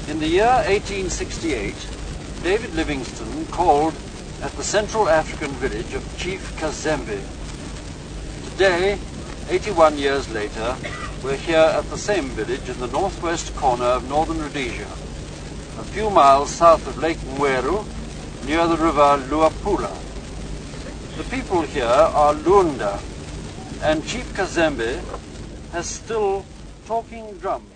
In the year 1868, David Livingstone called at the Central African village of Chief Kazembe. Today, 81 years later, we're here at the same village in the northwest corner of northern Rhodesia, a few miles south of Lake Mweru, near the river Luapula. The people here are Lunda, and Chief Kazembe has still talking drums.